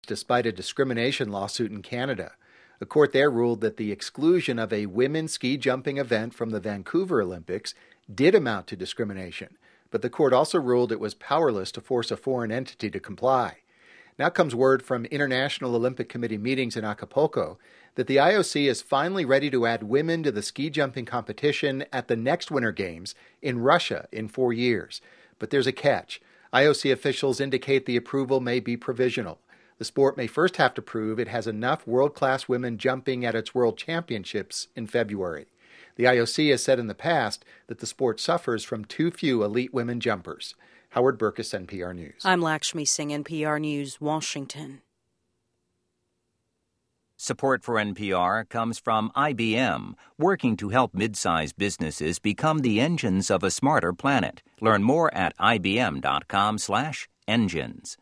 despite a discrimination lawsuit in Canada. A court there ruled that the exclusion of a women's ski jumping event from the Vancouver Olympics did amount to discrimination, but the court also ruled it was powerless to force a foreign entity to comply. Now comes word from International Olympic Committee meetings in Acapulco that the IOC is finally ready to add women to the ski jumping competition at the next Winter Games in Russia in 4 years. But there's a catch. IOC officials indicate the approval may be provisional. The sport may first have to prove it has enough world-class women jumping at its World Championships in February. The IOC has said in the past that the sport suffers from too few elite women jumpers. Howard Burkus, NPR News. I'm Lakshmi Singh, NPR News, Washington. Support for NPR comes from IBM, working to help mid-sized businesses become the engines of a smarter planet. Learn more at ibm.com/engines.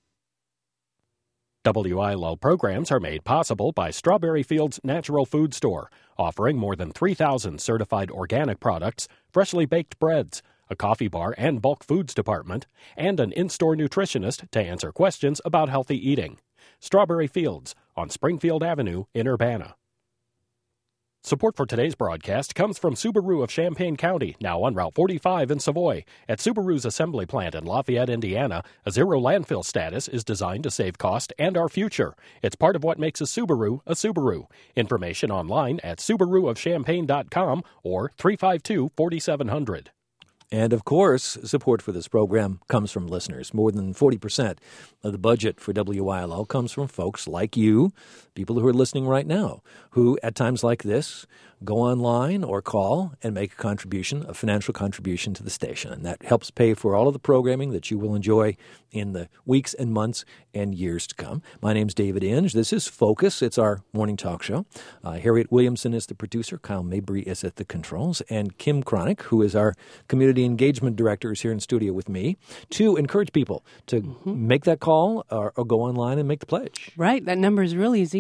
WILO programs are made possible by Strawberry Fields Natural Food Store, offering more than 3,000 certified organic products, freshly baked breads, a coffee bar and bulk foods department, and an in-store nutritionist to answer questions about healthy eating. Strawberry Fields on Springfield Avenue in Urbana. Support for today's broadcast comes from Subaru of Champaign County, now on Route 45 in Savoy. At Subaru's assembly plant in Lafayette, Indiana, a zero landfill status is designed to save cost and our future. It's part of what makes a Subaru a Subaru. Information online at SubaruofChampaign.com or 352-4700. And, of course, support for this program comes from listeners. More than 40% of the budget for WILO comes from folks like you, people who are listening right now, who at times like this go online or call and make a contribution, a financial contribution to the station. And that helps pay for all of the programming that you will enjoy in the weeks and months and years to come. My name's David Inge. This is Focus. It's our morning talk show. Harriet Williamson is the producer. Kyle Mabry is at the controls. And Kim Cronick, who is our community engagement director, is here in studio with me to encourage people to make that call or go online and make the pledge. Right. That number is real easy,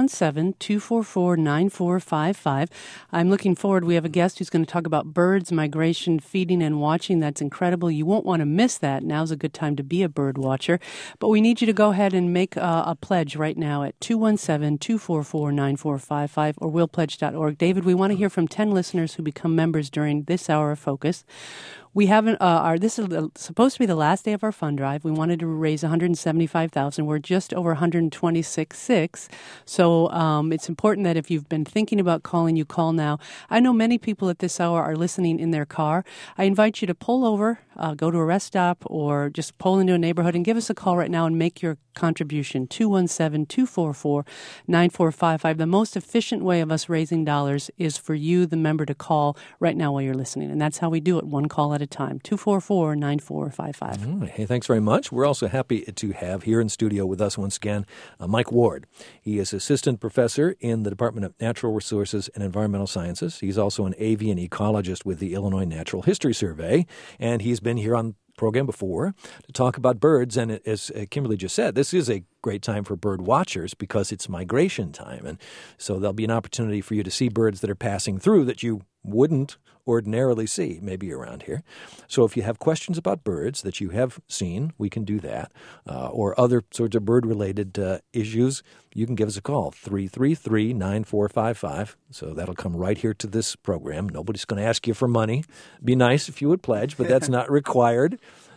217-244-9455. I'm looking forward. We have a guest who's going to talk about birds, migration, feeding, and watching. That's incredible. You won't want to miss that. Now's a good time to be a bird watcher. But we need you to go ahead and make a pledge right now at 217-244-9455 or willpledge.org. David, we want to hear from 10 listeners who become members during this hour of Focus. We haven't. This is supposed to be the last day of our fund drive. We wanted to raise $175,000. We're just over $126,600. So it's important that if you've been thinking about calling, you call now. I know many people at this hour are listening in their car. I invite you to pull over, go to a rest stop, or just pull into a neighborhood and give us a call right now and make your contribution. 217-244-9455. The most efficient way of us raising dollars is for you, the member, to call right now while you're listening, and that's how we do it. One call at a time. 244-9455. Hey, thanks very much. We're also happy to have here in studio with us once again Mike Ward. He is assistant professor in the Department of Natural Resources and Environmental Sciences. He's also an avian ecologist with the Illinois Natural History Survey, and he's been here on program before to talk about birds. And as Kimberly just said, this is a great time for bird watchers because it's migration time. And so there'll be an opportunity for you to see birds that are passing through that you wouldn't ordinarily see, maybe around here. So if you have questions about birds that you have seen, we can do that. Or other sorts of bird-related issues, you can give us a call, 333-9455. So that'll come right here to this program. Nobody's going to ask you for money. Be nice if you would pledge, but that's not required.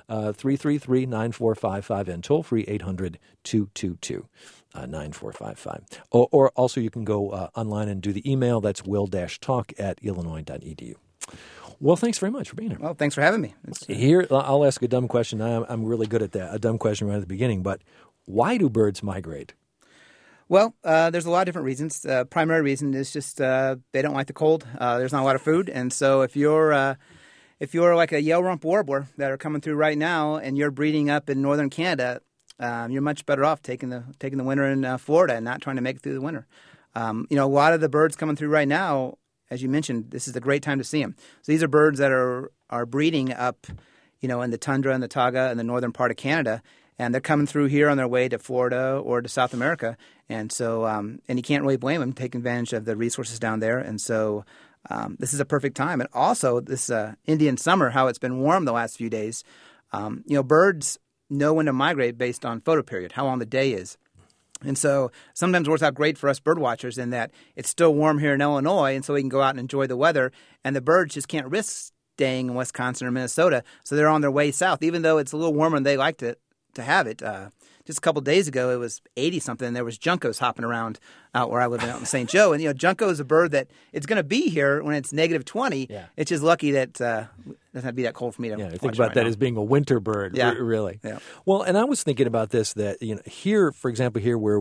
333-9455 and toll-free 800-222-9455. Or also you can go online and do the email. That's will-talk@illinois.edu. Well, thanks very much for being here. Well, thanks for having me. Here, I'll ask a dumb question. I'm really good at that, a dumb question right at the beginning. But why do birds migrate? Well, there's a lot of different reasons. Primary reason is just they don't like the cold. There's not a lot of food. And so if you're like a yellow-rumped warbler that are coming through right now and you're breeding up in northern Canada, you're much better off taking the winter in Florida and not trying to make it through the winter. A lot of the birds coming through right now, as you mentioned, this is a great time to see them. So these are birds that are breeding up, in the tundra and the taiga and the northern part of Canada, and they're coming through here on their way to Florida or to South America. And so, and you can't really blame them taking advantage of the resources down there. And so this is a perfect time. And also this Indian summer, how it's been warm the last few days, birds know when to migrate based on photoperiod, how long the day is. And so sometimes it works out great for us bird watchers in that it's still warm here in Illinois, and so we can go out and enjoy the weather, and the birds just can't risk staying in Wisconsin or Minnesota, so they're on their way south, even though it's a little warmer and they like to have it. Just a couple of days ago, it was 80-something, and there was juncos hopping around out where I live out in St. Joe. And, junco is a bird that it's going to be here when it's negative 20. Yeah. It's just lucky that it doesn't have to be that cold for me to watch think about that as being a winter bird, really. Yeah. Well, and I was thinking about this, that here, for example, here where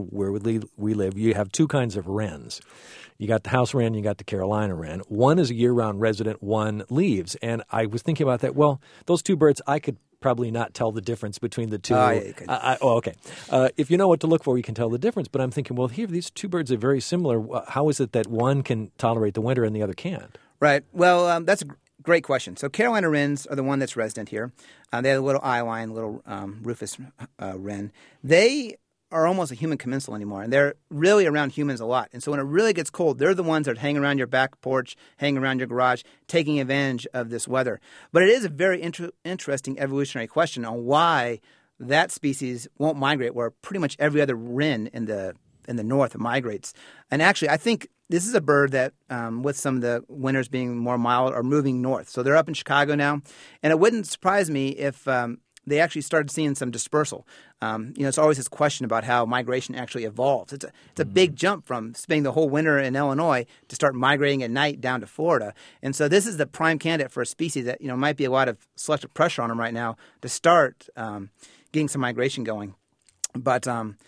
we live, you have two kinds of wrens. You got the house wren, you got the Carolina wren. One is a year-round resident, one leaves. And I was thinking about that. Well, those two birds, I could probably not tell the difference between the two. Yeah, you could. Okay. If you know what to look for, you can tell the difference. But I'm thinking, well, here, these two birds are very similar. How is it that one can tolerate the winter and the other can't? Right. Well, that's a great question. So Carolina wrens are the one that's resident here. They have a little eyeline, little rufous wren. They are almost a human commensal anymore, and they're really around humans a lot. And so when it really gets cold, they're the ones that hang around your back porch, hang around your garage, taking advantage of this weather. But it is a very interesting evolutionary question on why that species won't migrate where pretty much every other wren in the north migrates. And actually, I think this is a bird that, with some of the winters being more mild, are moving north. So they're up in Chicago now, and it wouldn't surprise me if they actually started seeing some dispersal. It's always this question about how migration actually evolves. It's a big jump from spending the whole winter in Illinois to start migrating at night down to Florida. And so this is the prime candidate for a species that might be a lot of selective pressure on them right now to start getting some migration going. But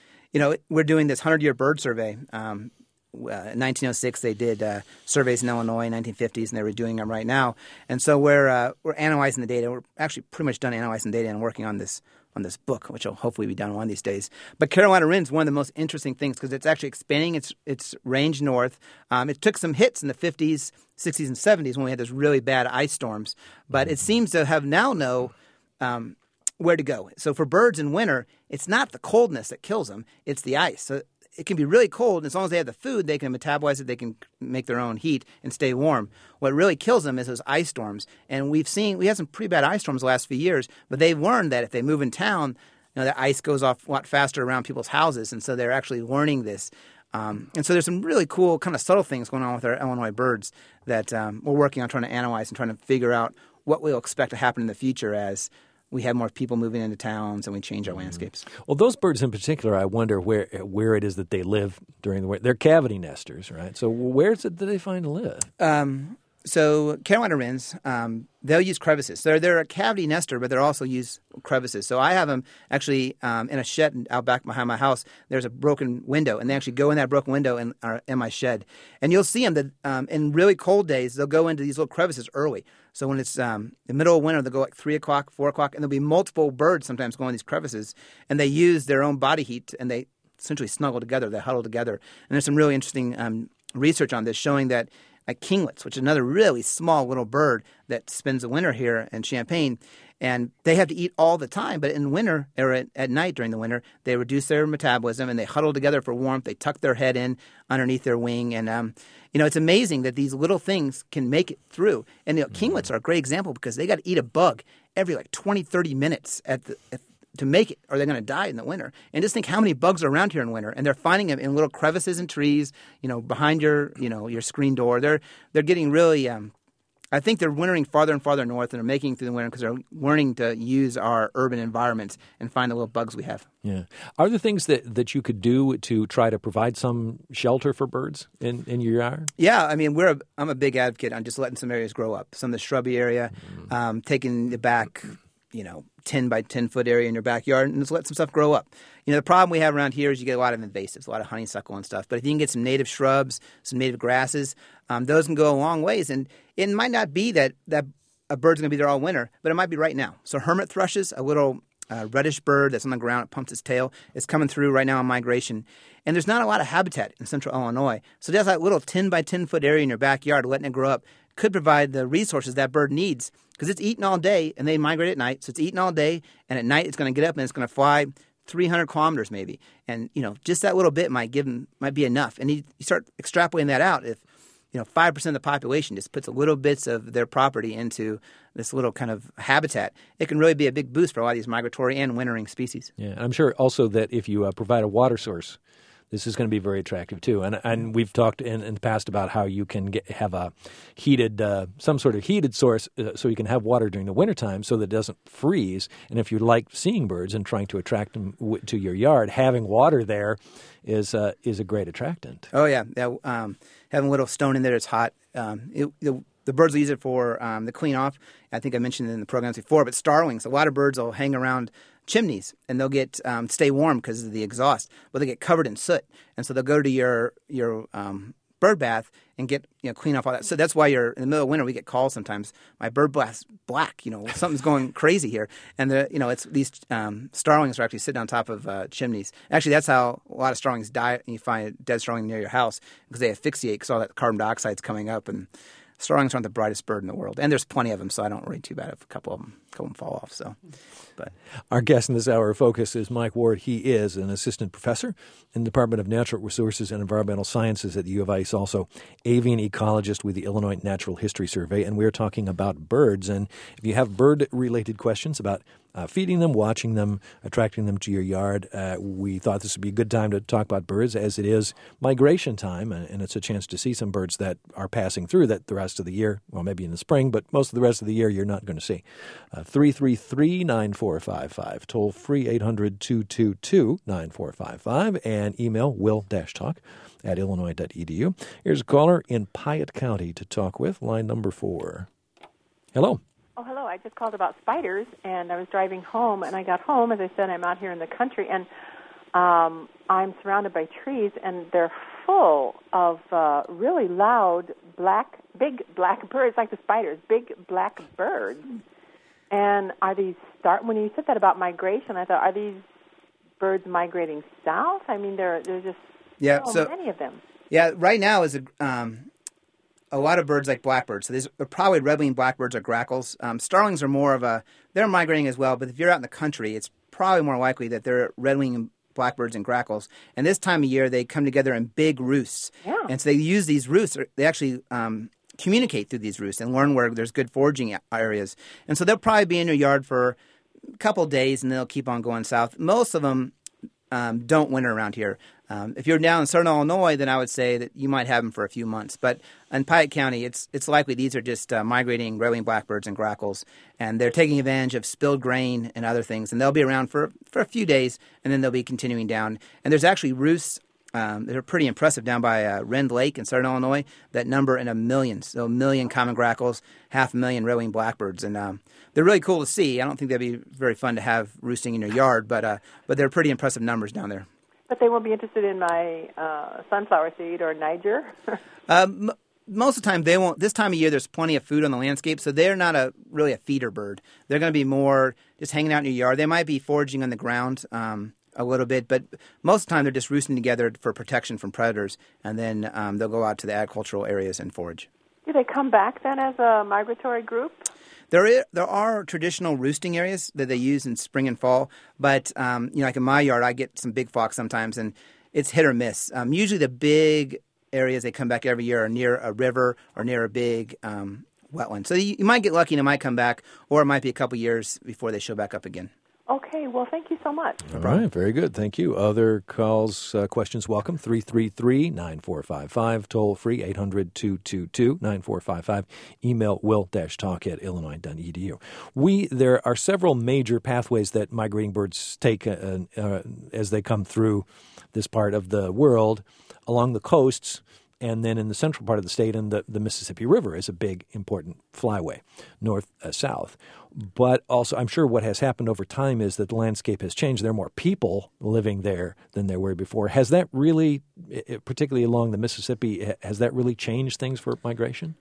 we're doing this 100-year bird survey. In 1906, they did surveys in Illinois in 1950s, and they were doing them right now. And so we're analyzing the data. We're actually pretty much done analyzing data and working on this book, which will hopefully be done one of these days. But Carolina wren is one of the most interesting things because it's actually expanding its range north. It took some hits in the 50s, 60s, and 70s when we had those really bad ice storms. But it seems to have now know where to go. So for birds in winter, it's not the coldness that kills them. It's the ice. So it can be really cold, and as long as they have the food, they can metabolize it, they can make their own heat and stay warm. What really kills them is those ice storms. And we had some pretty bad ice storms the last few years, but they've learned that if they move in town, the ice goes off a lot faster around people's houses, and so they're actually learning this. And so there's some really cool kind of subtle things going on with our Illinois birds that we're working on trying to analyze and trying to figure out what we'll expect to happen in the future as we have more people moving into towns and we change our landscapes. Well, those birds in particular, I wonder where it is that they live during the winter. They're cavity nesters, right? So where is it that they find to live? So Carolina wrens, they'll use crevices. So they're a cavity nester, but they'll also use crevices. So I have them actually in a shed out back behind my house. There's a broken window, and they actually go in that broken window in my shed. And you'll see them that in really cold days, they'll go into these little crevices early. So when it's the middle of winter, they'll go like 3 o'clock, 4 o'clock, and there'll be multiple birds sometimes going in these crevices. And they use their own body heat, and they essentially snuggle together. They huddle together. And there's some really interesting research on this showing that kinglets, which is another really small little bird that spends the winter here in Champaign, and they have to eat all the time. But in winter, or at night during the winter, they reduce their metabolism and they huddle together for warmth. They tuck their head in underneath their wing, and it's amazing that these little things can make it through. And kinglets are a great example because they got to eat a bug every 20, 30 minutes to make it, or they're going to die in the winter. And just think how many bugs are around here in winter, and they're finding them in little crevices in trees, behind your screen door. They're getting really. I think they're wintering farther and farther north, and they're making it through the winter because they're learning to use our urban environments and find the little bugs we have. Yeah. Are there things that you could do to try to provide some shelter for birds in your yard? Yeah, I mean, I'm a big advocate on just letting some areas grow up. Some of the shrubby area, taking the back, 10 by 10 foot area in your backyard and just let some stuff grow up. The problem we have around here is you get a lot of invasives, a lot of honeysuckle and stuff. But if you can get some native shrubs, some native grasses, those can go a long ways. And it might not be that a bird's going to be there all winter, but it might be right now. So hermit thrushes, a little reddish bird that's on the ground, it pumps its tail. It's coming through right now on migration. And there's not a lot of habitat in central Illinois. So just that little 10 by 10 foot area in your backyard, letting it grow up, could provide the resources that bird needs because it's eating all day and they migrate at night. So it's eating all day, and at night it's going to get up and it's going to fly 300 kilometers maybe. And, just that little bit might be enough. And you start extrapolating that out. If, 5% of the population just puts a little bits of their property into this little kind of habitat, it can really be a big boost for a lot of these migratory and wintering species. Yeah, and I'm sure also that if you provide a water source this is going to be very attractive too. And we've talked in the past about how you can have a heated, some sort of heated source so you can have water during the wintertime so that it doesn't freeze. And if you like seeing birds and trying to attract them to your yard, having water there is a great attractant. Oh, yeah. Having a little stone in there that's hot. The birds will use it for the clean off. I think I mentioned it in the programs before, but starlings, a lot of birds will hang around chimneys and they'll get stay warm because of the exhaust, but they get covered in soot. And so they'll go to your bird bath and get clean off all that. So that's why you're in the middle of winter. We get calls sometimes. My bird bath's black. Something's going crazy here. And it's these starlings are actually sitting on top of chimneys. Actually, that's how a lot of starlings die. You find a dead starling near your house because they asphyxiate because all that carbon dioxide's coming up. And starlings aren't the brightest bird in the world, and there's plenty of them, so I don't worry too bad if a couple of them fall off. But our guest in this hour of focus is Mike Ward. He is an assistant professor in the Department of Natural Resources and Environmental Sciences at the U of I. He's also avian ecologist with the Illinois Natural History Survey, and we're talking about birds. And if you have bird-related questions about feeding them, watching them, attracting them to your yard, we thought this would be a good time to talk about birds, as it is migration time, and it's a chance to see some birds that are passing through that the rest of the year, well, maybe in the spring, but most of the rest of the year you're not going to see. 333-9455, toll free 800-222-9455, and email will-talk@illinois.edu. Here's a caller in Piatt County to talk with, line number 4. Hello. Oh, hello. I just called about spiders, and I was driving home, and I got home. As I said, I'm out here in the country, and I'm surrounded by trees, and they're full of really loud, big black birds, like the spiders, big black birds. And are these when you said that about migration, I thought, are these birds migrating south? I mean, there's just so many of them. Yeah, right now is a lot of birds like blackbirds. So these are probably red-winged blackbirds or grackles. Starlings are more of they're migrating as well, but if you're out in the country, it's probably more likely that they're red-winged blackbirds and grackles. And this time of year, they come together in big roosts. Yeah. And so they use these roosts. They actually communicate through these roosts and learn where there's good foraging areas. And so they'll probably be in your yard for a couple of days, and they'll keep on going south. Most of them don't winter around here. If you're down in southern Illinois, then I would say that you might have them for a few months. But in Piatt County, it's likely these are just migrating red-winged blackbirds and grackles, and they're taking advantage of spilled grain and other things. And they'll be around for a few days, and then they'll be continuing down. And there's actually roosts that are pretty impressive down by Rend Lake in southern Illinois that number in a million. So 1 million common grackles, 500,000 red-winged blackbirds. And they're really cool to see. I don't think they'd be very fun to have roosting in your yard, but they're pretty impressive numbers down there. But they won't be interested in my sunflower seed or Niger? Most of the time they won't. This time of year there's plenty of food on the landscape, so they're not really a feeder bird. They're going to be more just hanging out in your yard. They might be foraging on the ground a little bit, but most of the time they're just roosting together for protection from predators, and then they'll go out to the agricultural areas and forage. Do they come back then as a migratory group? There are traditional roosting areas that they use in spring and fall, but like in my yard, I get some big flocks sometimes, and it's hit or miss. Usually the big areas they come back every year are near a river or near a big wetland. So you might get lucky and it might come back, or it might be a couple years before they show back up again. Okay, well, thank you so much. All right, very good. Thank you. Other calls, questions, welcome. 333-9455, toll free, 800-222-9455. Email will-talk@illinois.edu. There are several major pathways that migrating birds take as they come through this part of the world along the coasts, and then in the central part of the state, and the Mississippi River is a big, important flyway, north-south. But also, I'm sure what has happened over time is that the landscape has changed. There are more people living there than there were before. Has that really, particularly along the Mississippi, has that really changed things for migration?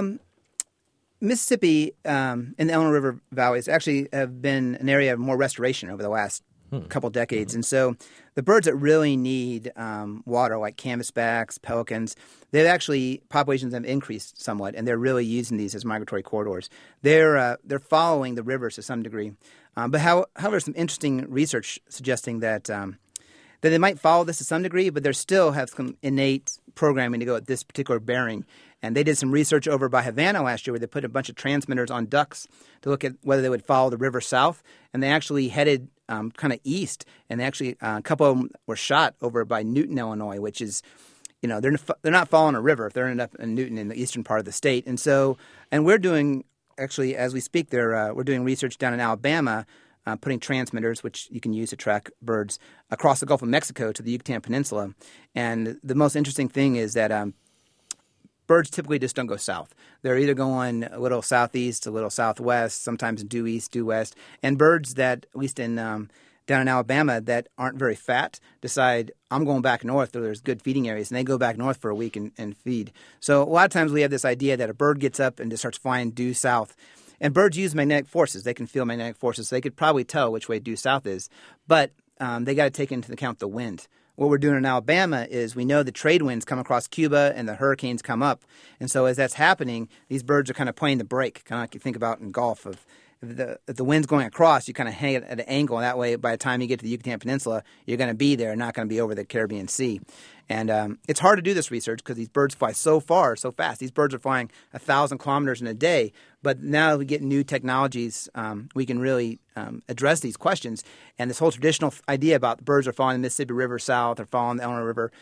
Mississippi and the Illinois River valleys actually have been an area of more restoration over the last couple decades. And so the birds that really need water, like canvasbacks, pelicans, populations have increased somewhat, and they're really using these as migratory corridors. They're following the rivers to some degree. But however, some interesting research suggesting that they might follow this to some degree, but they still have some innate programming to go at this particular bearing. And they did some research over by Havana last year where they put a bunch of transmitters on ducks to look at whether they would follow the river south. And they actually headed kind of east. And they actually a couple of them were shot over by Newton, Illinois, which is, they're not following a river if they're ending up in Newton in the eastern part of the state. And we're doing, actually, as we speak, we're doing research down in Alabama, putting transmitters, which you can use to track birds, across the Gulf of Mexico to the Yucatan Peninsula. And the most interesting thing is that birds typically just don't go south. They're either going a little southeast, a little southwest, sometimes due east, due west. And birds that, at least in down in Alabama, that aren't very fat decide, I'm going back north where there's good feeding areas, and they go back north for a week and feed. So a lot of times we have this idea that a bird gets up and just starts flying due south. And birds use magnetic forces. They can feel magnetic forces, so they could probably tell which way due south is. But they got to take into account the wind. What we're doing in Alabama is we know the trade winds come across Cuba and the hurricanes come up. And so as that's happening, these birds are kind of playing the brake, kind of like you think about in golf. If the wind's going across, you kind of hang it at an angle. And that way, by the time you get to the Yucatan Peninsula, you're going to be there, not going to be over the Caribbean Sea. And it's hard to do this research because these birds fly so far, so fast. These birds are flying 1,000 kilometers in a day. But now that we get new technologies, we can really address these questions. And this whole traditional idea about the birds are following the Mississippi River south or following the Illinois River,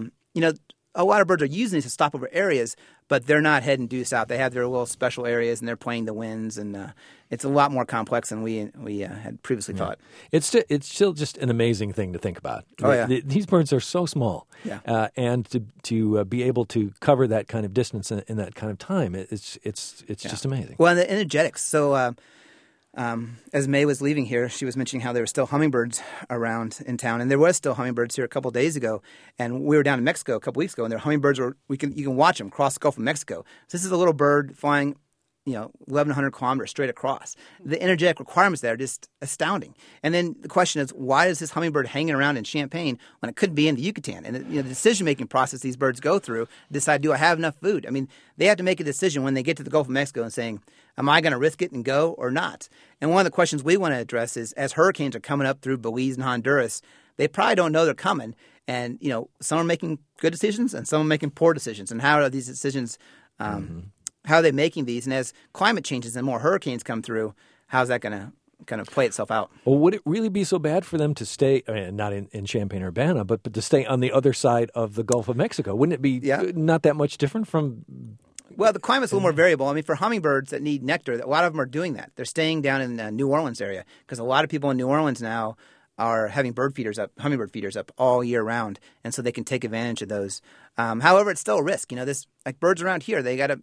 a lot of birds are using these to stop over areas, but they're not heading due south. They have their little special areas, and they're playing the winds, and it's a lot more complex than we had previously thought. It's still just an amazing thing to think about. Oh, yeah. These birds are so small, and to be able to cover that kind of distance in that kind of time, it's just amazing. Well, and the energetics. So as May was leaving here, she was mentioning how there were still hummingbirds around in town, and there was still hummingbirds here a couple of days ago. And we were down in Mexico a couple weeks ago, and there hummingbirds you can watch them across the Gulf of Mexico. So this is a little bird flying 1,100 kilometers straight across. The energetic requirements there are just astounding. And then the question is, why is this hummingbird hanging around in Champaign when it could be in the Yucatan? And the decision-making process these birds go through decide, do I have enough food? I mean, they have to make a decision when they get to the Gulf of Mexico and saying, am I going to risk it and go or not? And one of the questions we want to address is, as hurricanes are coming up through Belize and Honduras, they probably don't know they're coming. And, some are making good decisions and some are making poor decisions. And how are these decisions how are they making these? And as climate changes and more hurricanes come through, how's that going to kind of play itself out? Well, would it really be so bad for them to stay, not in Champaign-Urbana, but to stay on the other side of the Gulf of Mexico? Wouldn't it be not that much different from... Well, the climate's a little more variable. I mean, for hummingbirds that need nectar, a lot of them are doing that. They're staying down in the New Orleans area because a lot of people in New Orleans now are having hummingbird feeders up all year round, and so they can take advantage of those. However, it's still a risk. Birds around here, they got to...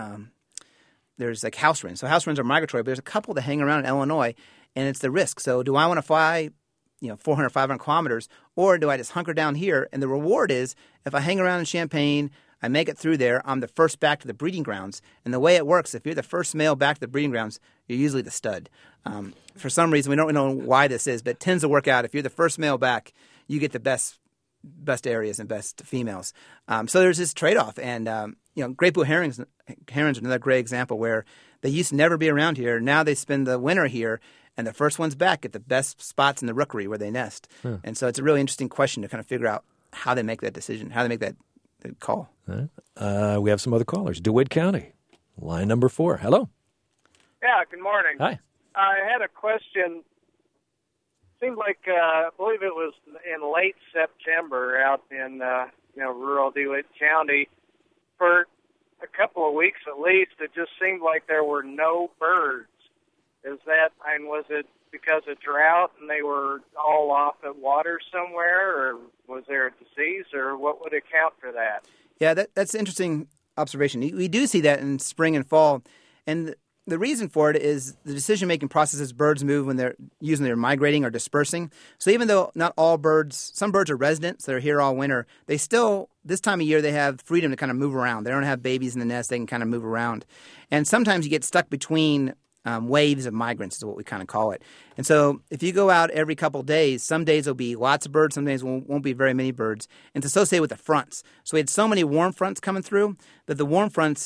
there's like house wrens. So house wrens are migratory, but there's a couple that hang around in Illinois, and it's the risk. So do I want to fly, 400, 500 kilometers, or do I just hunker down here? And the reward is, if I hang around in Champaign, I make it through there, I'm the first back to the breeding grounds. And the way it works, if you're the first male back to the breeding grounds, you're usually the stud. For some reason, we don't know why this is, but it tends to work out. If you're the first male back, you get the best areas and best females. So there's this trade-off. And, great blue herons are another great example where they used to never be around here. Now they spend the winter here, and the first ones back get the best spots in the rookery where they nest. And so it's a really interesting question to kind of figure out how they make that decision, how they make that call. We have some other callers. DeWitt County, line number 4. Hello. Yeah, good morning. Hi. I had a question. Seemed like, I believe it was in late September out in, rural DeWitt County. For a couple of weeks at least, it just seemed like there were no birds. Was it because of drought and they were all off at water somewhere, or was there a disease, or what would account for that? Yeah, that's an interesting observation. We do see that in spring and fall, and the reason for it is the decision-making processes birds move when they're migrating or dispersing. So even though not all birds, some birds are residents that are here all winter, they still, this time of year, they have freedom to kind of move around. They don't have babies in the nest. They can kind of move around. And sometimes you get stuck between waves of migrants is what we kind of call it. And so if you go out every couple of days, some days there'll be lots of birds, some days won't be very many birds. And it's associated with the fronts. So we had so many warm fronts coming through that the warm fronts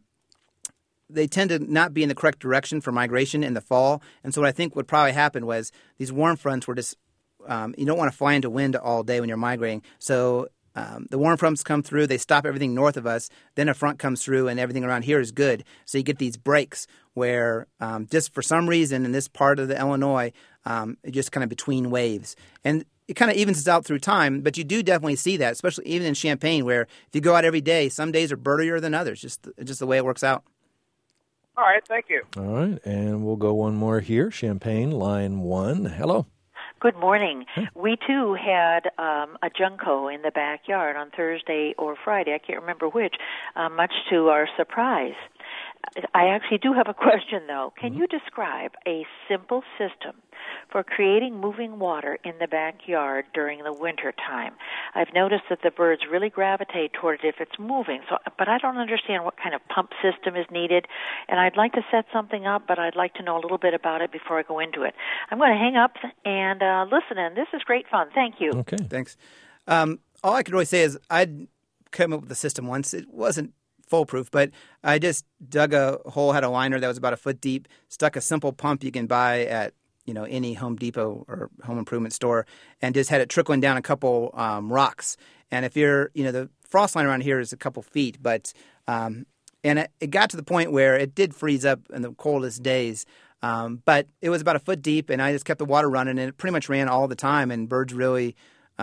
they tend to not be in the correct direction for migration in the fall. And so what I think would probably happen was these warm fronts were just you don't want to fly into wind all day when you're migrating. So the warm fronts come through, they stop everything north of us, then a front comes through and everything around here is good. So you get these breaks where just for some reason in this part of the Illinois, just kind of between waves. And it kind of evens us out through time, but you do definitely see that, especially even in Champaign, where if you go out every day, some days are birdier than others, just the way it works out. All right, thank you. All right, and we'll go one more here. Champaign, line 1. Hello. Good morning. We, too, had a Junco in the backyard on Thursday or Friday. I can't remember which, much to our surprise. I actually do have a question, though. Can you describe a simple system for creating moving water in the backyard during the winter time? I've noticed that the birds really gravitate toward it if it's moving, but I don't understand what kind of pump system is needed, and I'd like to set something up, but I'd like to know a little bit about it before I go into it. I'm going to hang up and listen in. This is great fun. Thank you. Okay. Thanks. All I could really say is I'd come up with the system once. It wasn't foolproof, but I just dug a hole, had a liner that was about a foot deep, stuck a simple pump you can buy at any Home Depot or home improvement store, and just had it trickling down a couple rocks. And if you're, the frost line around here is a couple feet, but and it got to the point where it did freeze up in the coldest days, but it was about a foot deep, and I just kept the water running, and it pretty much ran all the time, and birds really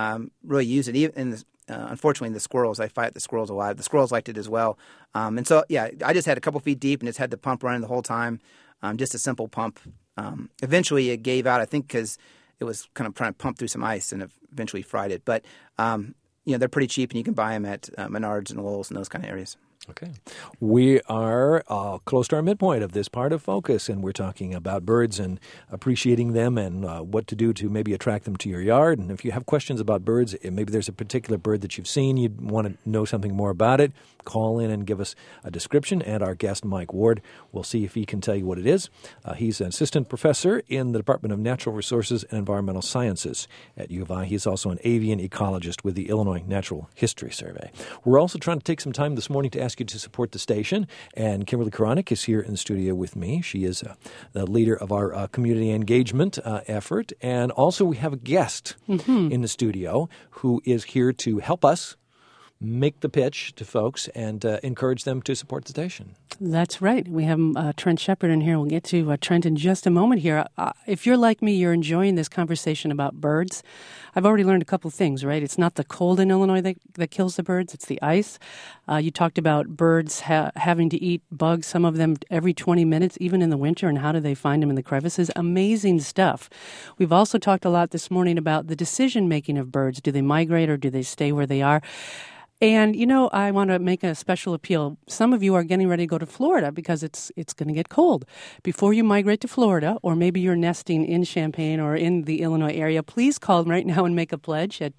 use it. Even unfortunately, the squirrels, I fight the squirrels alive. The squirrels liked it as well. And so, I just had a couple feet deep and just had the pump running the whole time, just a simple pump. Eventually, it gave out, I think, because it was kind of trying to pump through some ice and eventually fried it. But, they're pretty cheap, and you can buy them at Menards and Lowe's and those kind of areas. Okay. We are close to our midpoint of this part of Focus, and we're talking about birds and appreciating them and what to do to maybe attract them to your yard. And if you have questions about birds, maybe there's a particular bird that you've seen, you'd want to know something more about it, call in and give us a description. And our guest, Mike Ward, will see if he can tell you what it is. He's an assistant professor in the Department of Natural Resources and Environmental Sciences at U of I. He's also an avian ecologist with the Illinois Natural History Survey. We're also trying to take some time this morning to ask you to support the station, and Kimberly Koronic is here in the studio with me. She is the leader of our community engagement effort, and also we have a guest in the studio who is here to help us make the pitch to folks and encourage them to support the station. That's right. We have Trent Shepard in here. We'll get to Trent in just a moment here. If you're like me, you're enjoying this conversation about birds. I've already learned a couple things, right? It's not the cold in Illinois that kills the birds. It's the ice. You talked about birds having to eat bugs, some of them every 20 minutes, even in the winter, and how do they find them in the crevices? Amazing stuff. We've also talked a lot this morning about the decision-making of birds. Do they migrate or do they stay where they are? And, I want to make a special appeal. Some of you are getting ready to go to Florida because it's going to get cold. Before you migrate to Florida, or maybe you're nesting in Champaign or in the Illinois area, please call right now and make a pledge at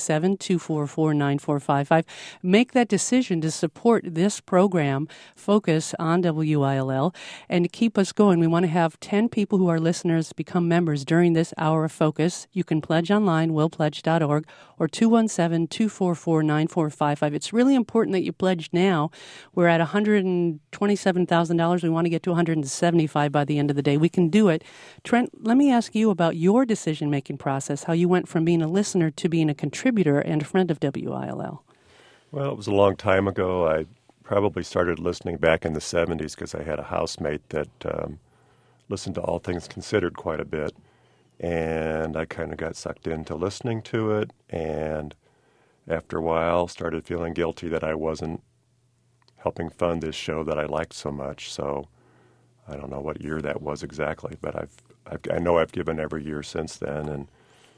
217-244-9455. Make that decision to support this program, Focus on WILL, and to keep us going. We want to have 10 people who are listeners become members during this hour of Focus. You can pledge online, willpledge.org, or 217-244-9455. It's really important that you pledge now. We're at $127,000. We want to get to $175,000 by the end of the day. We can do it. Trent, let me ask you about your decision-making process, how you went from being a listener to being a contributor and a friend of WILL. Well, it was a long time ago. I probably started listening back in the 70s because I had a housemate that listened to All Things Considered quite a bit. And I kind of got sucked into listening to it, and after a while started feeling guilty that I wasn't helping fund this show that I liked so much. So I don't know what year that was exactly, but I know I've given every year since then,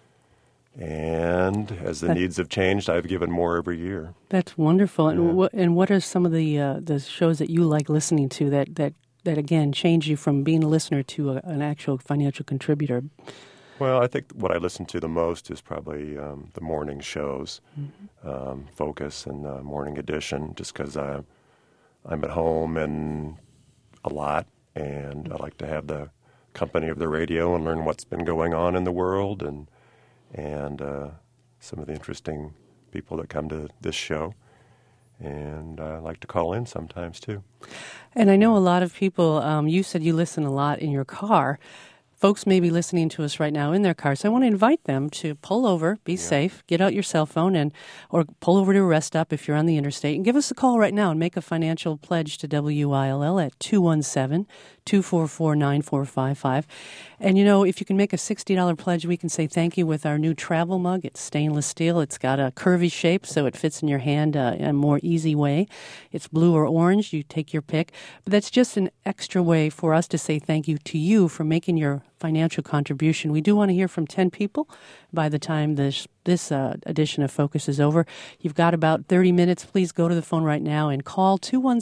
and as the needs have changed, I've given more every year. That's wonderful. Yeah. And what are some of the shows that you like listening to that again change you from being a listener to an actual financial contributor? Well, I think what I listen to the most is probably the morning shows, Focus and Morning Edition, just because I'm at home and a lot, and I like to have the company of the radio and learn what's been going on in the world and some of the interesting people that come to this show. And I like to call in sometimes, too. And I know a lot of people, you said you listen a lot in your car. folks may be listening to us right now in their cars. I want to invite them to pull over, be safe, get out your cell phone, or pull over to a rest stop if you're on the interstate, and give us a call right now and make a financial pledge to WILL at 217-244-9455. And, if you can make a $60 pledge, we can say thank you with our new travel mug. It's stainless steel. It's got a curvy shape, so it fits in your hand in a more easy way. It's blue or orange. You take your pick. But that's just an extra way for us to say thank you to you for making your financial contribution. We do want to hear from 10 people by the time this edition of Focus is over. You've got about 30 minutes. Please go to the phone right now and call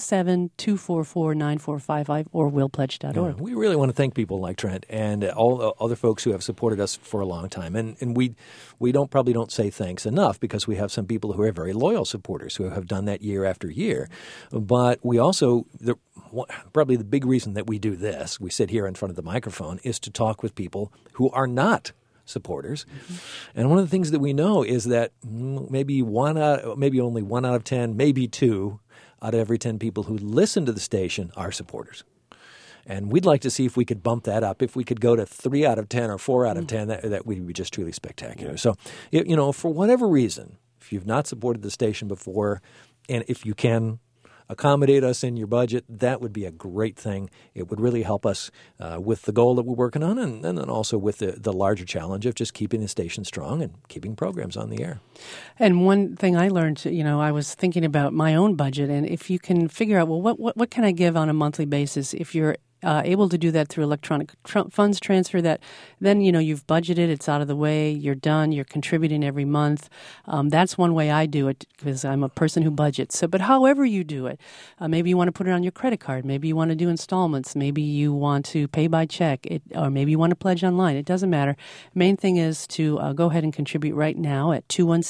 217-244-9455 or willpledge.org. Yeah, we really want to thank people like Trent and all the other folks who have supported us for a long time. And we probably don't say thanks enough because we have some people who are very loyal supporters who have done that year after year. But we also, probably the big reason that we do this, we sit here in front of the microphone, is to talk with people who are not supporters. Mm-hmm. And one of the things that we know is that maybe only 1 out of 10, maybe 2 out of every 10 people who listen to the station are supporters. And we'd like to see if we could bump that up. If we could go to 3 out of 10 or 4 out of 10, that would be just truly spectacular. Yeah. So, for whatever reason, if you've not supported the station before, and if you can accommodate us in your budget, that would be a great thing. It would really help us with the goal that we're working on and then also with the larger challenge of just keeping the station strong and keeping programs on the air. And one thing I learned, I was thinking about my own budget, and if you can figure out, well, what can I give on a monthly basis? If you're able to do that through electronic funds transfer, then you've budgeted, it's out of the way, you're done, you're contributing every month. That's one way I do it because I'm a person who budgets. But however you do it, maybe you want to put it on your credit card, maybe you want to do installments, maybe you want to pay by check, or maybe you want to pledge online. It doesn't matter. Main thing is to go ahead and contribute right now at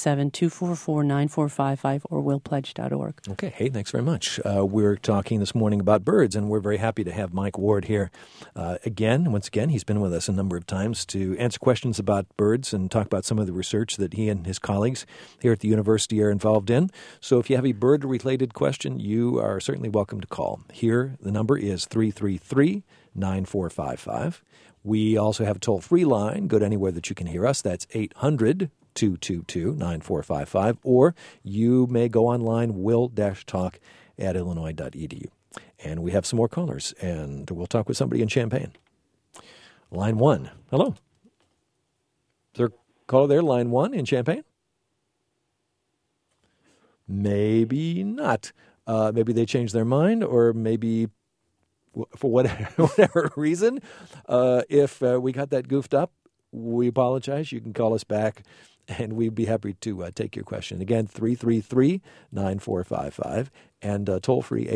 217-244-9455 or willpledge.org. Okay. Hey, thanks very much. We're talking this morning about birds, and we're very happy to have Mike Ward here once again. He's been with us a number of times to answer questions about birds and talk about some of the research that he and his colleagues here at the university are involved in. So if you have a bird-related question, you are certainly welcome to call. Here, the number is 333-9455. We also have a toll-free line. Go to anywhere that you can hear us. That's 800-222-9455. Or you may go online, will-talk@illinois.edu. And we have some more callers, and we'll talk with somebody in Champaign. Line 1. Hello. Is there a caller there, line 1 in Champaign? Maybe not. Maybe they changed their mind, or maybe for whatever reason. If we got that goofed up, we apologize. You can call us back, and we'd be happy to take your question. Again, 333-9455, and toll-free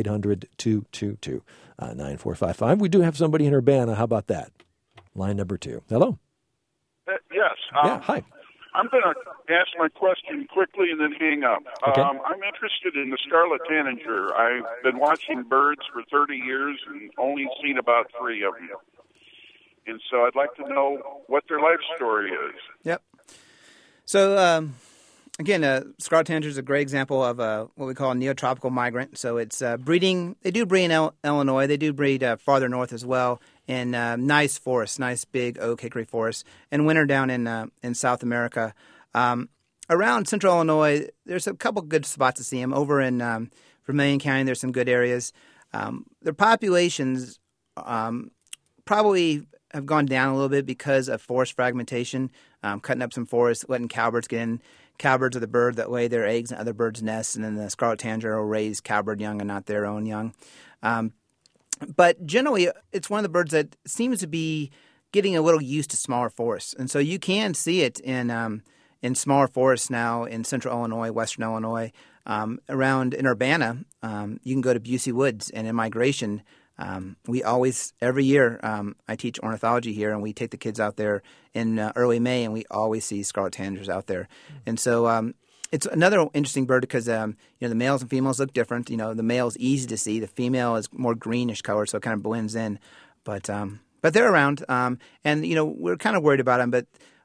800-222-9455. We do have somebody in Urbana. How about that? Line number 2. Hello. Yes. Hi. I'm going to ask my question quickly and then hang up. Okay. I'm interested in the scarlet tanager. I've been watching birds for 30 years and only seen about 3 of them. And so I'd like to know what their life story is. Yep. So, again, scarlet tanager is a great example of what we call a neotropical migrant. So it's breeding. They do breed in Illinois. They do breed farther north as well in nice forests, nice big oak hickory forests, and winter down in South America. Around central Illinois, there's a couple good spots to see them. Over in Vermilion County, there's some good areas. Their populations probably have gone down a little bit because of forest fragmentation, cutting up some forests, letting cowbirds get in. Cowbirds are the bird that lay their eggs in other birds' nests, and then the scarlet tanager will raise cowbird young and not their own young. But generally, it's one of the birds that seems to be getting a little used to smaller forests. And so you can see it in smaller forests now in central Illinois, western Illinois. Around in Urbana, you can go to Busey Woods, and in migration, we always, every year, I teach ornithology here, and we take the kids out there in early May, and we always see scarlet tanagers out there. And so it's another interesting bird because the males and females look different. The male is easy to see. The female is more greenish color, so it kind of blends in. But they're around, and we're kind of worried about them. But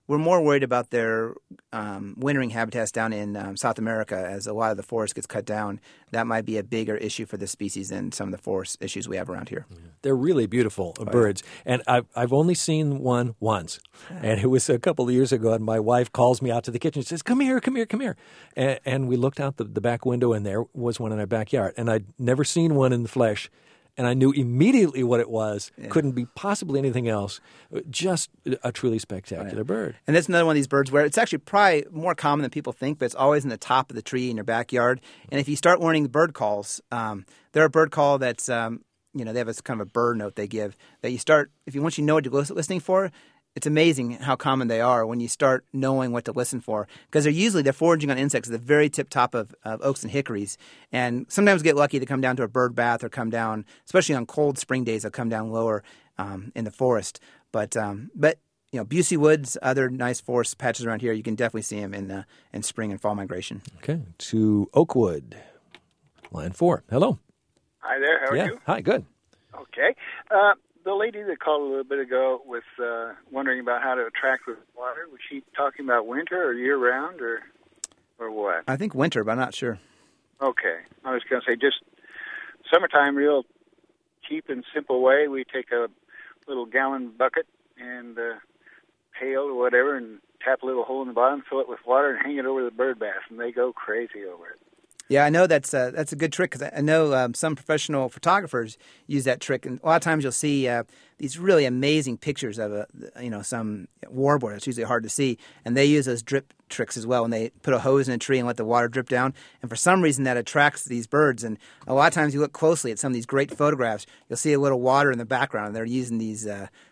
we're more worried about their wintering habitats down in South America, as a lot of the forest gets cut down. That might be a bigger issue for this species than some of the forest issues we have around here. They're really beautiful birds, and I've only seen one once, and it was a couple of years ago. And my wife calls me out to the kitchen and says, "Come here, come here, come here," and we looked out the back window, and there was one in our backyard, and I'd never seen one in the flesh. And I knew immediately what it was. Yeah. Couldn't be possibly anything else. Just a truly spectacular bird. And that's another one of these birds where it's actually probably more common than people think, but it's always in the top of the tree in your backyard. And if you start learning the bird calls, they're a bird call that's, they have a kind of a bird note they give that you start, once you know what you're listening for, it's amazing how common they are when you start knowing what to listen for, because they're foraging on insects at the very tip top of oaks and hickories, and sometimes get lucky to come down to a bird bath or come down, especially on cold spring days, they'll come down lower in the forest. But Busey Woods, other nice forest patches around here, you can definitely see them in spring and fall migration. Okay, to Oakwood, line 4. Hello. Hi there. How are you? Hi. Good. Okay. The lady that called a little bit ago was wondering about how to attract with water. Was she talking about winter or year-round or what? I think winter, but I'm not sure. Okay. I was going to say just summertime, real cheap and simple way. We take a little gallon bucket and pail or whatever and tap a little hole in the bottom, fill it with water, and hang it over the bird bath, and they go crazy over it. Yeah, I know that's a good trick, because I know some professional photographers use that trick, and a lot of times you'll see these really amazing pictures of some warbler that's usually hard to see, and they use those drip tricks as well. And they put a hose in a tree and let the water drip down, and for some reason that attracts these birds. And a lot of times you look closely at some of these great photographs, you'll see a little water in the background, and they're using these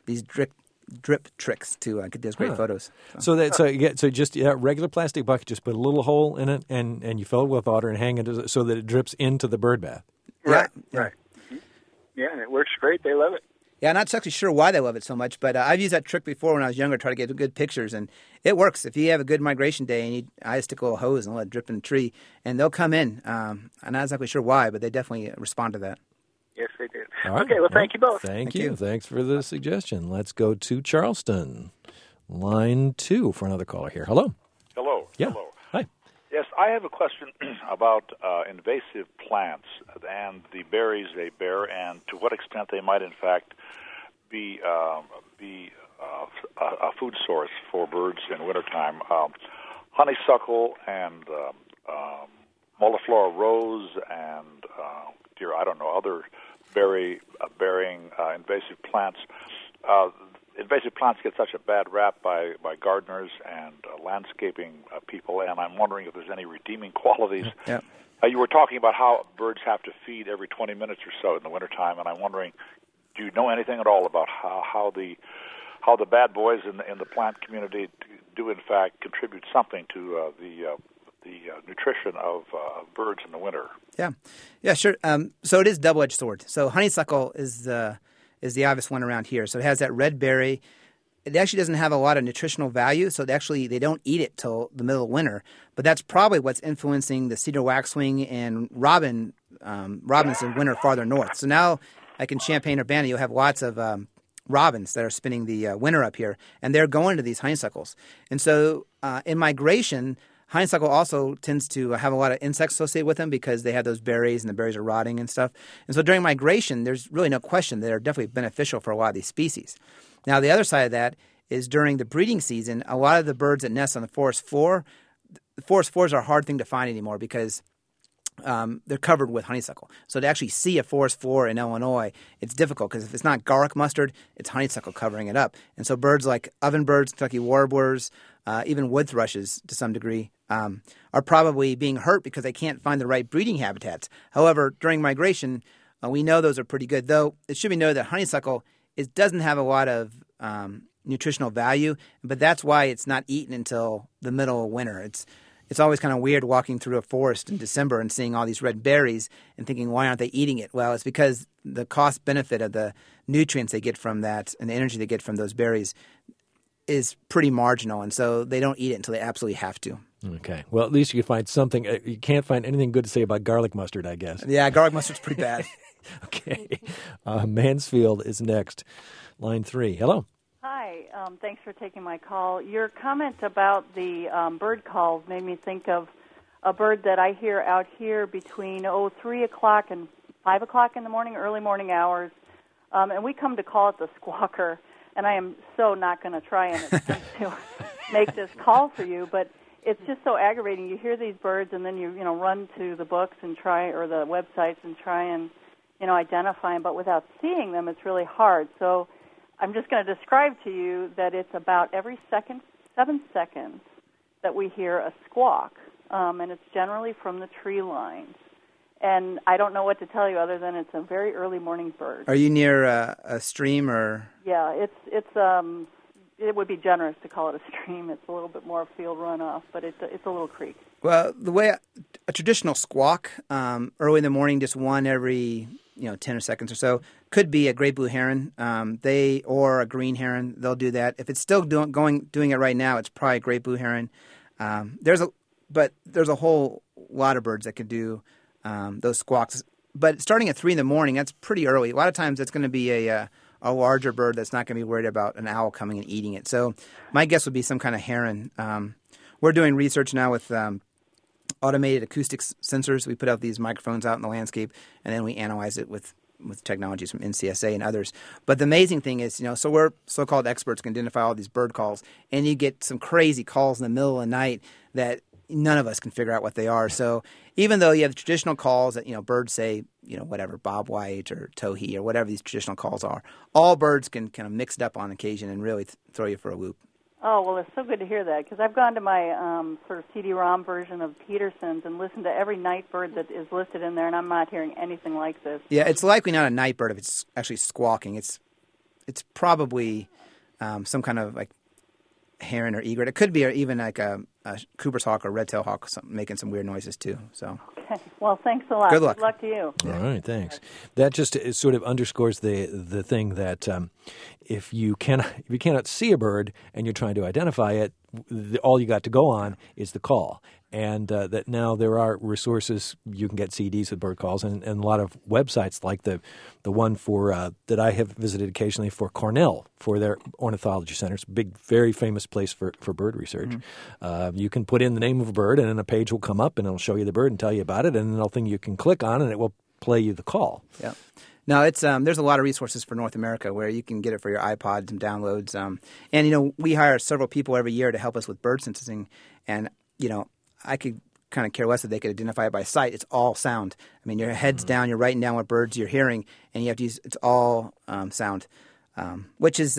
drip tricks to get those great photos. So just regular plastic bucket, just put a little hole in it, and you fill it with water and hang it so that it drips into the bird bath. Right. Mm-hmm. Yeah, and it works great. They love it. Yeah, I'm not actually sure why they love it so much, but I've used that trick before when I was younger to try to get good pictures, and it works. If you have a good migration day, and I just stick a little hose and let it drip in the tree, and they'll come in. I'm not exactly sure why, but they definitely respond to that. Yes, they do. All right. Okay, well, thank you both. Thank you. Thanks for the suggestion. Let's go to Charleston. Line 2 for another caller here. Hello. Hello. Yeah. Hello. Hi. Yes, I have a question about invasive plants and the berries they bear, and to what extent they might, in fact, be a food source for birds in wintertime. Honeysuckle and Molliflora rose and other berry-bearing invasive plants. Invasive plants get such a bad rap by gardeners and landscaping people, and I'm wondering if there's any redeeming qualities. Yeah. You were talking about how birds have to feed every 20 minutes or so in the wintertime, and I'm wondering, do you know anything at all about how the bad boys in the plant community do in fact contribute something to the nutrition of birds in the winter? Yeah, sure. So it is a double-edged sword. So honeysuckle is the obvious one around here. So it has that red berry. It actually doesn't have a lot of nutritional value, so they don't eat it till the middle of winter. But that's probably what's influencing the cedar waxwing and robins in winter farther north. So now, like in Champaign-Urbana, you'll have lots of robins that are spending the winter up here, and they're going to these honeysuckles. And so in migration, honeysuckle also tends to have a lot of insects associated with them because they have those berries, and the berries are rotting and stuff. And so during migration, there's really no question they're definitely beneficial for a lot of these species. Now, the other side of that is during the breeding season, a lot of the birds that nest on the forest floor are a hard thing to find anymore because they're covered with honeysuckle. So to actually see a forest floor in Illinois, it's difficult because if it's not garlic mustard, it's honeysuckle covering it up. And so birds like ovenbirds, Kentucky warblers, even wood thrushes to some degree, are probably being hurt because they can't find the right breeding habitats. However, during migration, we know those are pretty good, though it should be noted that honeysuckle doesn't have a lot of nutritional value, but that's why it's not eaten until the middle of winter. It's always kind of weird walking through a forest in December and seeing all these red berries and thinking, why aren't they eating it? Well, it's because the cost benefit of the nutrients they get from that and the energy they get from those berries is pretty marginal, and so they don't eat it until they absolutely have to. Okay. Well, at least you can find something. You can't find anything good to say about garlic mustard, I guess. Yeah, garlic mustard's pretty bad. Okay. Mansfield is next. Line 3. Hello. Hi, thanks for taking my call. Your comment about the bird calls made me think of a bird that I hear out here between 3 o'clock and 5 o'clock in the morning, early morning hours, and we come to call it the squawker, and I am so not going to try and attempt to make this call for you, but it's just so aggravating. You hear these birds, and then you run to the books and try, or the websites, and try and identify them, but without seeing them, it's really hard. So I'm just going to describe to you that it's about every 7 seconds that we hear a squawk, and it's generally from the tree lines. And I don't know what to tell you other than it's a very early morning bird. Are you near a stream or? Yeah, it would be generous to call it a stream. It's a little bit more field runoff, but it's a little creek. Well, the way a traditional squawk, early in the morning, just one every 10 seconds or so, could be a great blue heron. Or a green heron. They'll do that. If it's still doing it right now, it's probably a great blue heron. There's a whole lot of birds that could do those squawks. But starting at 3 in the morning, that's pretty early. A lot of times, it's going to be a larger bird that's not going to be worried about an owl coming and eating it. So my guess would be some kind of heron. We're doing research now with automated acoustic sensors. We put out these microphones out in the landscape, and then we analyze it with technologies from NCSA and others. But the amazing thing is, so we're so-called experts can identify all these bird calls, and you get some crazy calls in the middle of the night that none of us can figure out what they are. So even though you have the traditional calls that, birds say, whatever, bob white or towhee or whatever these traditional calls are, all birds can kind of mix it up on occasion and really throw you for a loop. Oh, well, it's so good to hear that, because I've gone to my sort of CD-ROM version of Peterson's and listened to every night bird that is listed in there, and I'm not hearing anything like this. Yeah, it's likely not a night bird if it's actually squawking. It's probably some kind of like heron or egret. It could be even like a Cooper's hawk or red-tailed hawk making some weird noises too. So. Okay. Well, thanks a lot. Good luck. Good luck to you. All right, thanks. That just sort of underscores the thing that if you cannot see a bird and you're trying to identify it, all you got to go on is the call. And that now there are resources. You can get CDs with bird calls, and a lot of websites like the one for that I have visited occasionally for Cornell for their ornithology center. It's a big, very famous place for bird research. Mm-hmm. You can put in the name of a bird, and then a page will come up, and it'll show you the bird and tell you about it, and then thing you can click on, and it will play you the call. Yeah. No, it's there's a lot of resources for North America where you can get it for your iPods and downloads. And we hire several people every year to help us with bird censusing, and I could kind of care less if they could identify it by sight. It's all sound. I mean, your head's down, you're writing down what birds you're hearing, and you have to use it's all sound, which is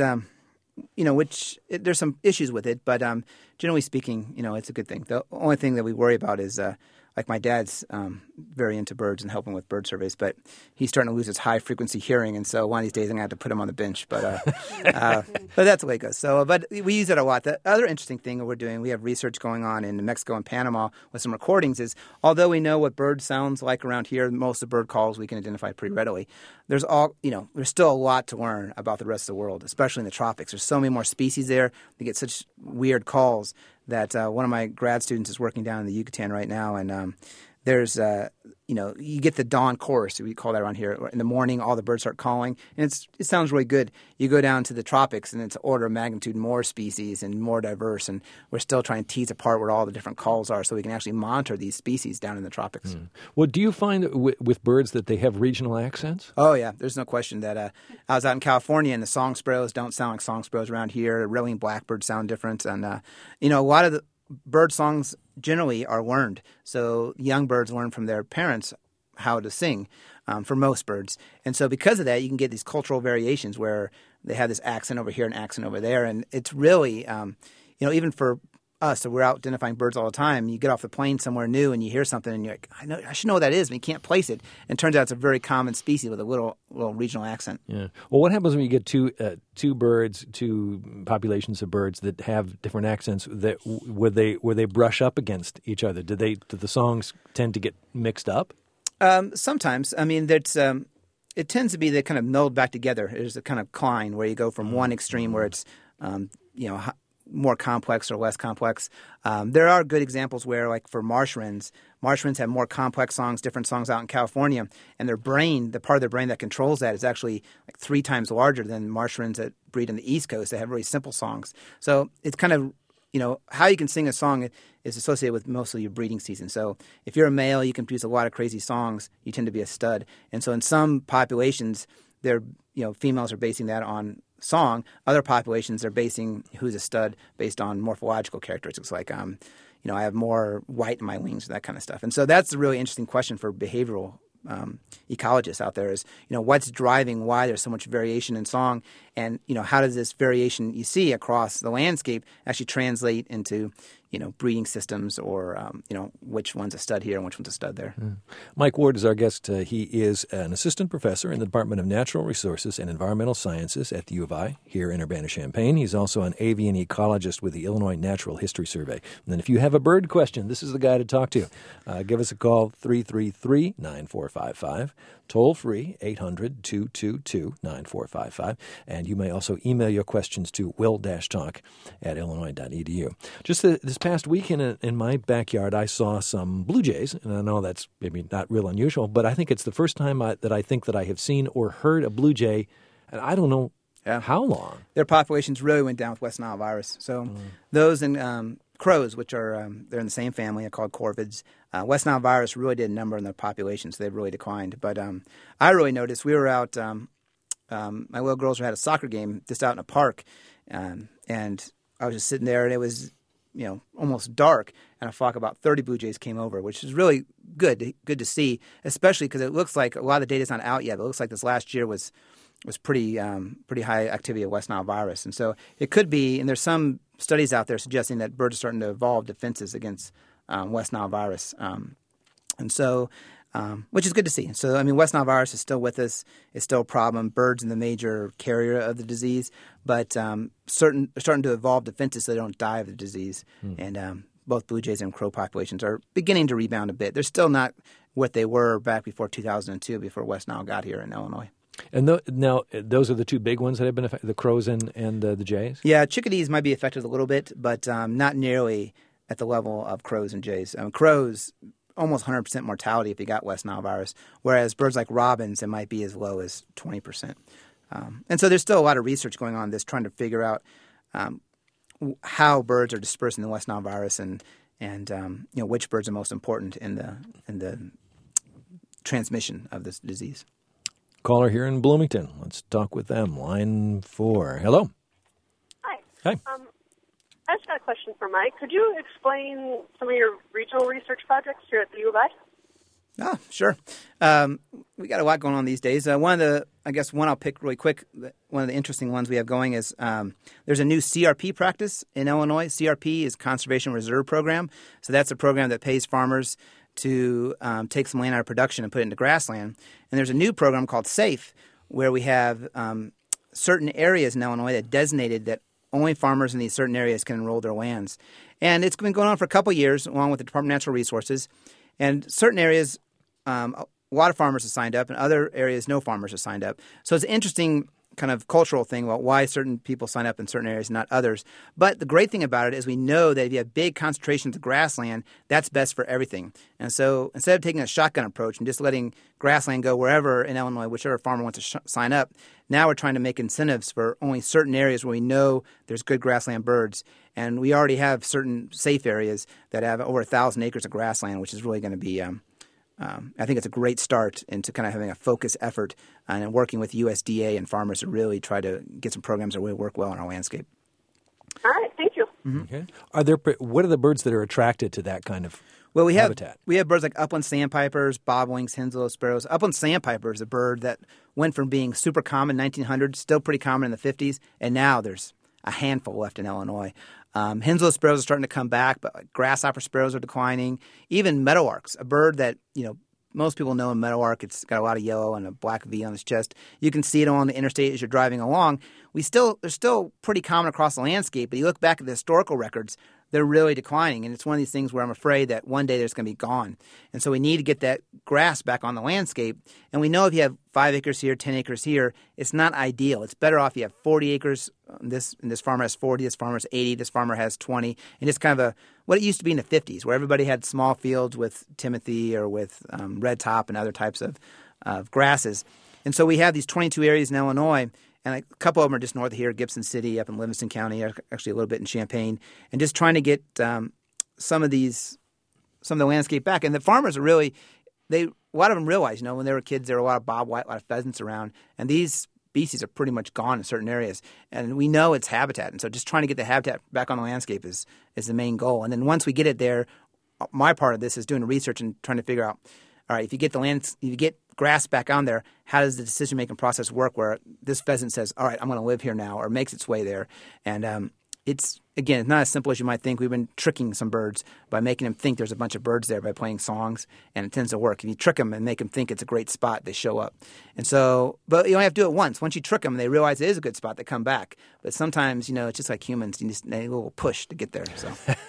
there's some issues with it, but generally speaking, it's a good thing. The only thing that we worry about is like my dad's very into birds and helping with bird surveys, but he's starting to lose his high frequency hearing, and so one of these days I'm going to have to put him on the bench. But but that's the way it goes. So, but we use it a lot. The other interesting thing that we're doing, we have research going on in Mexico and Panama with some recordings. Is although we know what bird sounds like around here, most of the bird calls we can identify pretty readily. There's still a lot to learn about the rest of the world, especially in the tropics. There's so many more species there. They get such weird calls that one of my grad students is working down in the Yucatan right now, and there's you get the dawn chorus, we call that around here. In the morning, all the birds start calling, and it sounds really good. You go down to the tropics, and it's order of magnitude more species and more diverse, and we're still trying to tease apart where all the different calls are so we can actually monitor these species down in the tropics. Well, do you find with birds that they have regional accents? Oh, yeah. There's no question that I was out in California, and the song sparrows don't sound like song sparrows around here. The Rilling blackbirds sound different, and a lot of the bird songs generally are learned. So young birds learn from their parents how to sing for most birds. And so because of that, you can get these cultural variations where they have this accent over here and accent over there. And it's really, even for us, so we're out identifying birds all the time. You get off the plane somewhere new and you hear something and you're like, I should know what that is, but you can't place it. And it turns out it's a very common species with a little regional accent. Yeah. Well, what happens when you get two populations of birds that have different accents? That would they brush up against each other? Do the songs tend to get mixed up? Sometimes. I mean, it tends to be they kind of meld back together. There's a kind of cline where you go from one extreme where it's more complex or less complex. There are good examples where, like for marsh wrens have more complex songs, different songs out in California, and their brain, the part of their brain that controls that, is actually like 3 times larger than marsh wrens that breed on the East Coast. They have very simple songs. So it's kind of, how you can sing a song is associated with most of your breeding season. So if you're a male, you can produce a lot of crazy songs. You tend to be a stud. And so in some populations, females are basing that on song. Other populations are basing who's a stud based on morphological characteristics, like I have more white in my wings, that kind of stuff. And so that's a really interesting question for behavioral ecologists out there is, what's driving why there's so much variation in song, and, how does this variation you see across the landscape actually translate into, breeding systems, or, which one's a stud here and which one's a stud there. Mike Ward is our guest. He is an assistant professor in the Department of Natural Resources and Environmental Sciences at the U of I here in Urbana-Champaign. He's also an avian ecologist with the Illinois Natural History Survey. And then if you have a bird question, this is the guy to talk to. Give us a call, 333-9455. Toll free, 800-222-9455. And you may also email your questions to will-talk@illinois.edu. Just this past weekend in my backyard, I saw some blue jays. And I know that's maybe not real unusual, but I think it's the first time that I think that I have seen or heard a blue jay, and I don't know how long. Their populations really went down with West Nile virus. So those and crows, which are they're in the same family, are called corvids. West Nile virus really did a number on their population, so they've really declined. But I really noticed, we were out, my little girls had a soccer game just out in a park, and I was just sitting there, and it was almost dark, and a flock of about 30 blue jays came over, which is really good to see, especially because it looks like a lot of the data's not out yet, but it looks like this last year was pretty high activity of West Nile virus. And so it could be, and there's some studies out there suggesting that birds are starting to evolve defenses against West Nile virus. And so, which is good to see. So, West Nile virus is still with us. It's still a problem. Birds are the major carrier of the disease, but starting to evolve defenses so they don't die of the disease. And both blue jays and crow populations are beginning to rebound a bit. They're still not what they were back before 2002, before West Nile got here in Illinois. And now, those are the two big ones that have been affected, the crows and the jays? Yeah, chickadees might be affected a little bit, but not nearly at the level of crows and jays. Crows, almost 100% mortality if you got West Nile virus, whereas birds like robins, it might be as low as 20%. And so there's still a lot of research going on this, trying to figure out how birds are dispersing the West Nile virus and which birds are most important in the transmission of this disease. Caller here in Bloomington. Let's talk with them. Line 4. Hello. Hi. Hi. I just got a question for Mike. Could you explain some of your regional research projects here at the U of I? Sure. We got a lot going on these days. One I'll pick really quick. One of the interesting ones we have going is there's a new CRP practice in Illinois. CRP is Conservation Reserve Program. So that's a program that pays farmers to take some land out of production and put it into grassland. And there's a new program called SAFE, where we have certain areas in Illinois that designated that only farmers in these certain areas can enroll their lands. And it's been going on for a couple of years, along with the Department of Natural Resources. And certain areas, a lot of farmers have signed up, and other areas, no farmers have signed up. So it's an interesting kind of cultural thing about why certain people sign up in certain areas and not others. But the great thing about it is we know that if you have big concentrations of grassland, that's best for everything. And so instead of taking a shotgun approach and just letting grassland go wherever in Illinois, whichever farmer wants to sign up, now we're trying to make incentives for only certain areas where we know there's good grassland birds. And we already have certain safe areas that have over 1,000 acres of grassland, which is really going to be I think it's a great start into kind of having a focused effort and working with USDA and farmers to really try to get some programs that really work well in our landscape. All right, thank you. Okay. What are the birds that are attracted to that kind of habitat? We have birds like upland sandpipers, bobolinks, henslow sparrows. Upland sandpiper is a bird that went from being super common in 1900, still pretty common in the 50s, and now there's a handful left in Illinois. Henslow sparrows are starting to come back, but grasshopper sparrows are declining. Even meadowlarks, a bird that, most people know a meadowlark. It's got a lot of yellow and a black V on its chest. You can see it on the interstate as you're driving along. they're still pretty common across the landscape, but you look back at the historical records, they're really declining. And it's one of these things where I'm afraid that one day there's going to be gone. And so we need to get that grass back on the landscape. And we know if you have 5 acres here, 10 acres here, it's not ideal. It's better off if you have 40 acres. This farmer has 40, this farmer has 80, this farmer has 20. And it's kind of what it used to be in the 50s, where everybody had small fields with Timothy or with red top and other types of grasses. And so we have these 22 areas in Illinois, and a couple of them are just north of here, Gibson City, up in Livingston County, actually a little bit in Champaign, and just trying to get some of the landscape back. And the farmers are really, a lot of them realize, when they were kids, there were a lot of bobwhite, a lot of pheasants around, and these species are pretty much gone in certain areas. And we know it's habitat, and so just trying to get the habitat back on the landscape is the main goal. And then once we get it there, my part of this is doing the research and trying to figure out, all right, if you get grass back on there, how does the decision-making process work where this pheasant says, all right, I'm going to live here now, or makes its way there? And it's not as simple as you might think. We've been tricking some birds by making them think there's a bunch of birds there by playing songs, and it tends to work. If you trick them and make them think it's a great spot, they show up. And so, but you only have to do it once. Once you trick them, they realize it is a good spot, they come back. But sometimes, it's just like humans. You just need a little push to get there, so...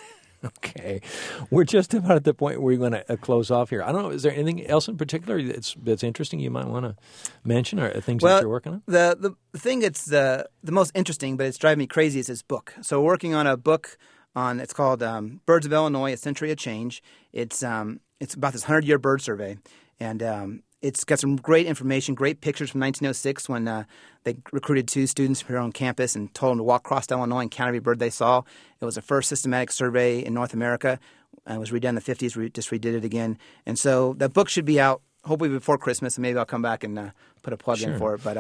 Okay. We're just about at the point where we're going to close off here. I don't know, is there anything else in particular that's interesting you might want to mention, or things that you're working on? The thing that's the most interesting, but it's driving me crazy, is this book. So we're working on a book it's called Birds of Illinois, A Century of Change. It's about this 100-year bird survey, and it's got some great information, great pictures from 1906 when they recruited 2 students here on campus and told them to walk across Illinois and count every bird they saw. It was the first systematic survey in North America. It was redone in the 50s. We just redid it again. And so that book should be out hopefully before Christmas, and maybe I'll come back and put a plug in for it. But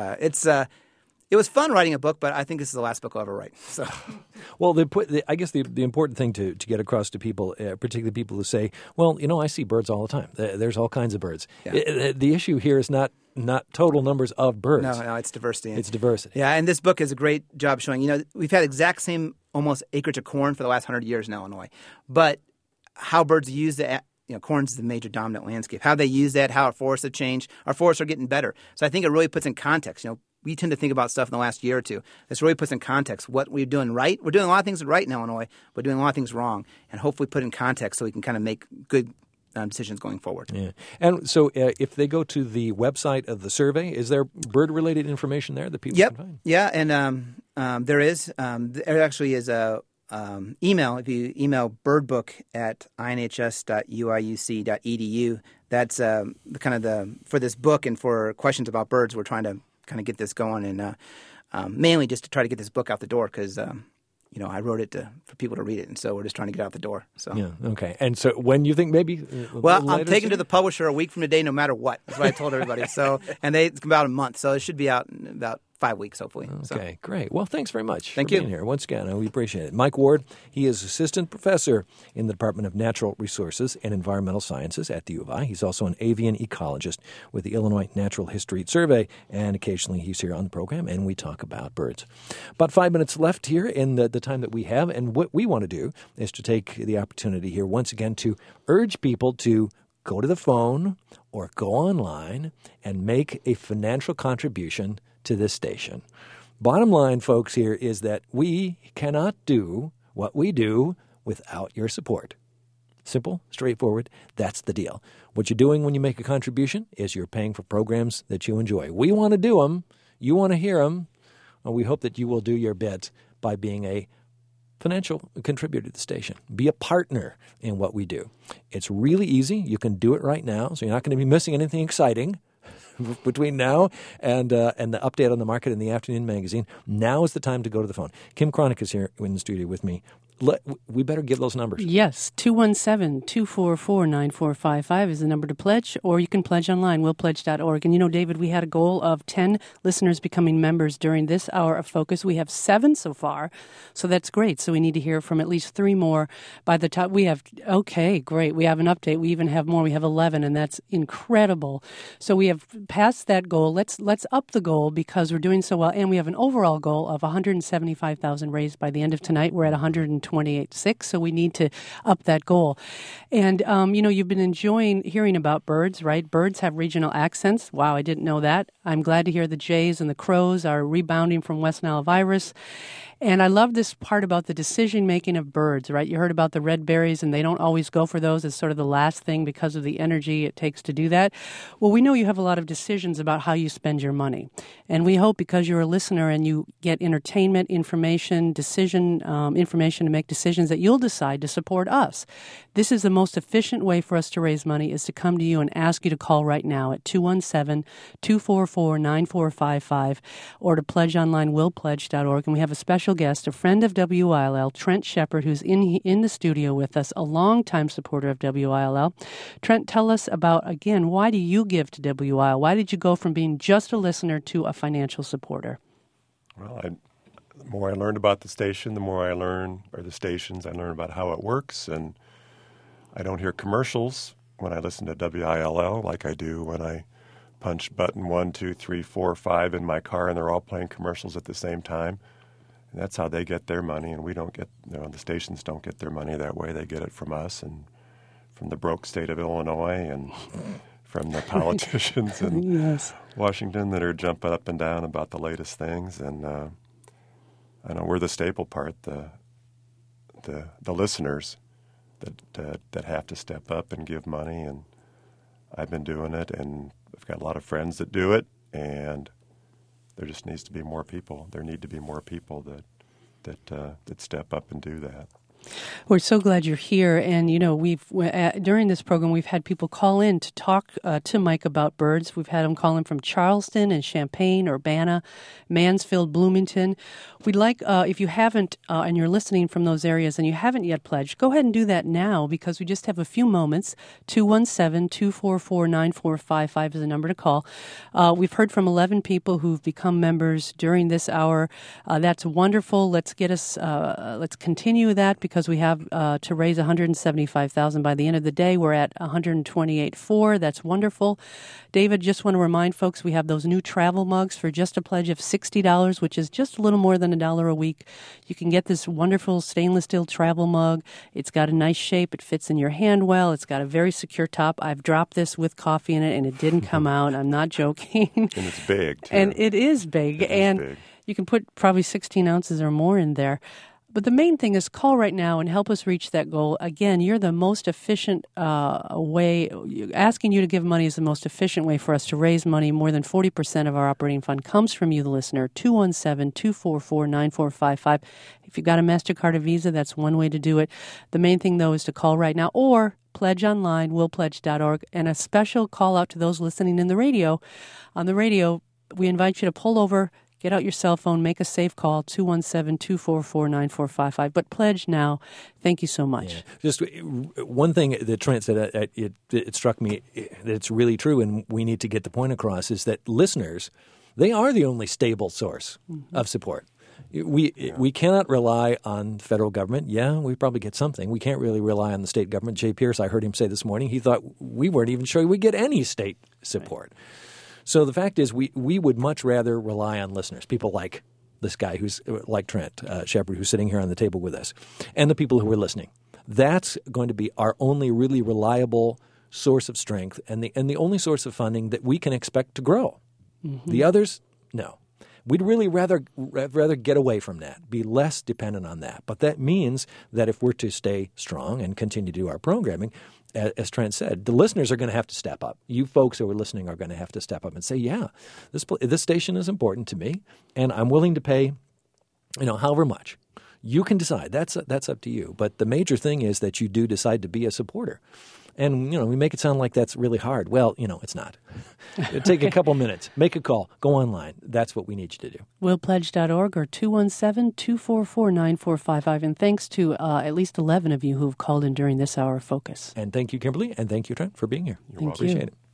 it was fun writing a book, but I think this is the last book I'll ever write. So, well, I guess the important thing to get across to people, particularly people who say, well, I see birds all the time. There's all kinds of birds. Yeah. The issue here is not total numbers of birds. No, it's diversity. It's diversity. Yeah, and this book is a great job showing, we've had exact same almost acreage of corn for the last 100 years in Illinois. But how birds use that, corn's the major dominant landscape. How they use that, how our forests have changed. Our forests are getting better. So I think it really puts in context, we tend to think about stuff in the last year or two. This really puts in context what we're doing right. We're doing a lot of things right in Illinois, but doing a lot of things wrong, and hopefully put in context so we can kind of make good decisions going forward. Yeah. And so if they go to the website of the survey, is there bird-related information there that people can find? Yeah, and there is. There actually is a email. If you email birdbook@inhs.uiuc.edu, that's for this book and for questions about birds, we're trying to kind of get this going, and mainly just to try to get this book out the door because, I wrote it for people to read it, and so we're just trying to get it out the door. So yeah, okay. And so when you think maybe? Well, I'm taking to the publisher a week from today, no matter what. That's what I told everybody. So, and it's about a month, so it should be out in about 5 weeks, hopefully. Okay, great. Well, thanks very much for being here. Once again, we appreciate it. Mike Ward, he is assistant professor in the Department of Natural Resources and Environmental Sciences at the U of I. He's also an avian ecologist with the Illinois Natural History Survey, and occasionally he's here on the program, and we talk about birds. About 5 minutes left here in the time that we have, and what we want to do is to take the opportunity here once again to urge people to go to the phone or go online and make a financial contribution to this station. Bottom line, folks, here is that we cannot do what we do without your support. Simple, straightforward, that's the deal. What you're doing when you make a contribution is you're paying for programs that you enjoy. We want to do them. You want to hear them. And we hope that you will do your bit by being a financial contributor to the station. Be a partner in what we do. It's really easy. You can do it right now, so you're not going to be missing anything exciting between now and the update on the market in the afternoon magazine. Now is the time to go to the phone. Kim Cronick is here in the studio with me. We better give those numbers. Yes, 217-244-9455 is the number to pledge, or you can pledge online, willpledge.org. And David, we had a goal of 10 listeners becoming members during this hour of Focus. We have 7 so far, so that's great. So we need to hear from at least 3 more by the time. We have, okay, great. We have an update. We even have more. We have 11, and that's incredible. So we have passed that goal. Let's up the goal because we're doing so well, and we have an overall goal of $175,000 raised by the end of tonight. We're at $120,000. 128.6, so we need to up that goal. And, you've been enjoying hearing about birds, right? Birds have regional accents. Wow, I didn't know that. I'm glad to hear the jays and the crows are rebounding from West Nile virus. And I love this part about the decision-making of birds, right? You heard about the red berries, and they don't always go for those as sort of the last thing because of the energy it takes to do that. Well, we know you have a lot of decisions about how you spend your money. And we hope because you're a listener and you get entertainment, information, information to make decisions that you'll decide to support us. This is the most efficient way for us to raise money is to come to you and ask you to call right now at 217-244-9455 or to pledge online, willpledge.org. And we have a special guest, a friend of WILL, Trent Shepard, who's in the studio with us, a longtime supporter of WILL. Trent, tell us about, again, why do you give to WILL? Why did you go from being just a listener to a financial supporter? Well, the more I learned about the station, the more I learn about how it works, and I don't hear commercials when I listen to WILL like I do when I punch button 1, 2, 3, 4, 5 in my car, and they're all playing commercials at the same time. And that's how they get their money, and we don't get, the stations don't get their money that way. They get it from us and from the broke state of Illinois and from the politicians in yes. Washington that are jumping up and down about the latest things. And I know we're the staple part, the listeners that have to step up and give money. And I've been doing it, and I've got a lot of friends that do it, and there just needs to be more people. There need to be more people that step up and do that. We're so glad you're here, and we've during this program we've had people call in to talk to Mike about birds. We've had them call in from Charleston and Champaign, Urbana, Mansfield, Bloomington. We'd like if you haven't and you're listening from those areas and you haven't yet pledged, go ahead and do that now because we just have a few moments. 217-244-9455 is the number to call. We've heard from 11 people who've become members during this hour. That's wonderful. Let's continue that because we have to raise $175,000 by the end of the day. We're at $128,400. That's wonderful. David, just want to remind folks we have those new travel mugs for just a pledge of $60, which is just a little more than $1 a week. You can get this wonderful stainless steel travel mug. It's got a nice shape. It fits in your hand well. It's got a very secure top. I've dropped this with coffee in it, and it didn't come out. I'm not joking. And it's big, too. And it is big. Big. You can put probably 16 ounces or more in there. But the main thing is call right now and help us reach that goal. Again, you're the most efficient way. Asking you to give money is the most efficient way for us to raise money. More than 40% of our operating fund comes from you, the listener. 217-244-9455. If you've got a MasterCard or Visa, that's one way to do it. The main thing, though, is to call right now or pledge online, willpledge.org. And a special call out to those listening in the radio. On the radio, we invite you to pull over, get out your cell phone, make a safe call, 217-244-9455. But pledge now. Thank you so much. Yeah. Just one thing that Trent said, it struck me that it's really true, and we need to get the point across, is that listeners, they are the only stable source of support. We cannot rely on the federal government. Yeah, we probably get something. We can't really rely on the state government. Jay Pierce, I heard him say this morning, he thought we weren't even sure we'd get any state support. Right. So the fact is we would much rather rely on listeners, people like this guy who's like Trent Shepard, who's sitting here on the table with us, and the people who are listening. That's going to be our only really reliable source of strength and the only source of funding that we can expect to grow. Mm-hmm. The others, no. We'd really rather get away from that, be less dependent on that. But that means that if we're to stay strong and continue to do our programming, as Trent said, the listeners are going to have to step up. You folks who are listening are going to have to step up and say, yeah, this station is important to me, and I'm willing to pay, however much. You can decide. That's up to you. But the major thing is that you do decide to be a supporter. And, we make it sound like that's really hard. Well, it's not. Take a couple minutes. Make a call. Go online. That's what we need you to do. Willpledge.org or 217-244-9455. And thanks to at least 11 of you who have called in during this hour of focus. And thank you, Kimberly. And thank you, Trent, for being here. You're welcome. Appreciate it.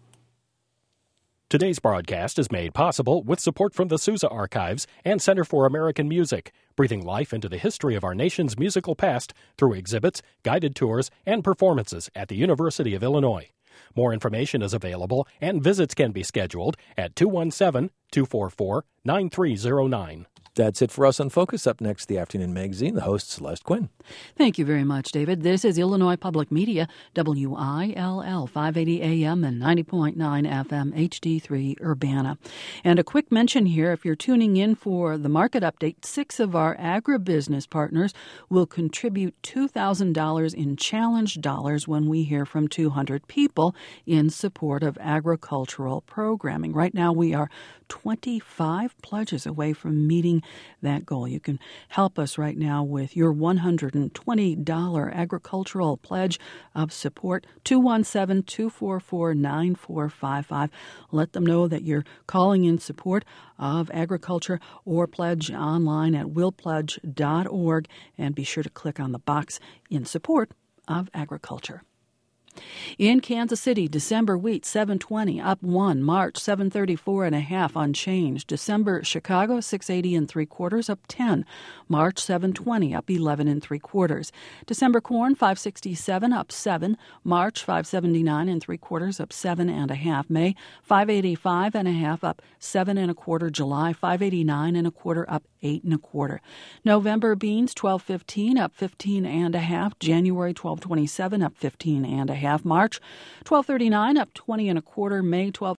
Today's broadcast is made possible with support from the Sousa Archives and Center for American Music, breathing life into the history of our nation's musical past through exhibits, guided tours, and performances at the University of Illinois. More information is available and visits can be scheduled at 217-244-9309. That's it for us on Focus. Up next, the Afternoon Magazine. The host, Celeste Quinn. Thank you very much, David. This is Illinois Public Media, WILL 580 AM and 90.9 FM HD3 Urbana. And a quick mention here, if you're tuning in for the market update, 6 of our agribusiness partners will contribute $2,000 in challenge dollars when we hear from 200 people in support of agricultural programming. Right now, we are 25 pledges away from meeting that goal. You can help us right now with your $120 agricultural pledge of support, 217-244-9455. Let them know that you're calling in support of agriculture, or pledge online at willpledge.org, and be sure to click on the box in support of agriculture. In Kansas City, December wheat 7.20 up 1, March 7.34 1/2 unchanged. December Chicago 6.80 3/4 up 10, March 7.20 up 11 3/4. December corn 5.67 up 7, March 5.79 3/4 up 7 1/2. May 5.85 1/2 up 7 1/4. July 5.89 1/4 up 8 1/4. November beans 12.15 up 15 1/2. January 12.27 up 15 1/2. March 12.39 up 20 1/4. May 12